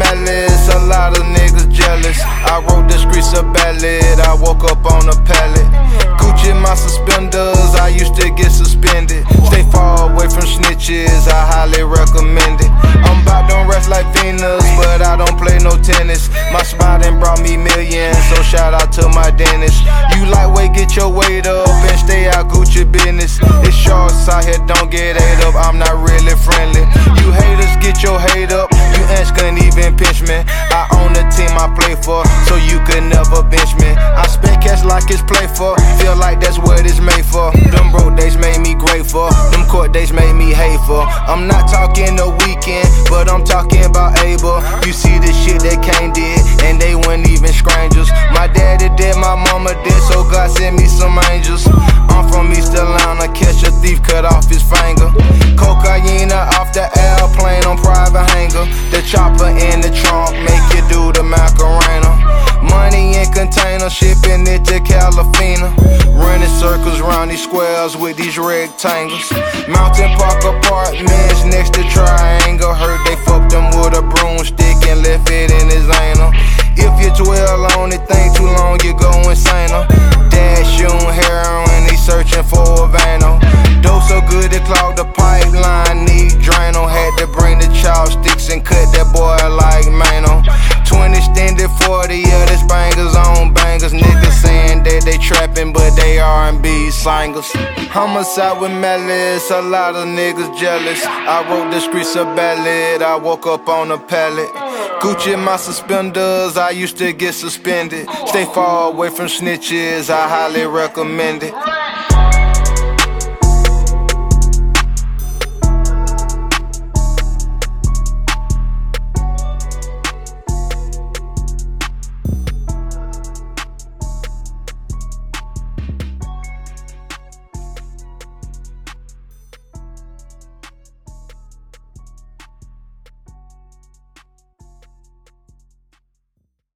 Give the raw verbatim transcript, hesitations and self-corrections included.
malice, a lot of niggas jealous. I wrote the streets a ballad, I woke up on a pallet. Gucci my suspenders, I used to get suspended. Stay far away from snitches, I highly recommend it. I'm about to rest like Venus, but I don't play no tennis. My spot done brought me millions, so shout out to my dentist. You lightweight, get your weight up and stay out Gucci business. It's shorts out here, don't get ate up, I'm not really friendly. You haters, get your hate up, you ants couldn't even pinch me. I own the team I play for, so you could never bench me. I spend cash like it's play for, feel like that's what it's made for. Them broke days made me grateful, them court days made me hateful. I'm not talking the weekend, but I'm talking about Abel. You see the shit that Kane did, and they weren't even strangers. My daddy did, my mama did, so God sent me some angels. I'm from East Atlanta, catch a thief, cut off his finger. Cocaine off the airplane on private hanger. The chopper in the trunk, make you do the Macarena. Money in container, shipping it to Calafina. Running circles round these squares with these rectangles. Mountain Park apartments next to Triangle. Heard they fucked him with a broomstick and left it in his anal. If you dwell on it, think too long, you go insane. Dash you heroin, he searching for a Vano. Dope so good it clogged the pipeline, need Drano. Had to bring the chopsticks and cut that boy like Mano. Twenty extended forty, yeah, this bangers on bangers. Niggas saying that they trapping, but they R and B singers. Homicide with malice, a lot of niggas jealous. I wrote the streets a ballad, I woke up on a pallet. Gucci my suspenders, I used to get suspended. Stay far away from snitches, I highly recommend it.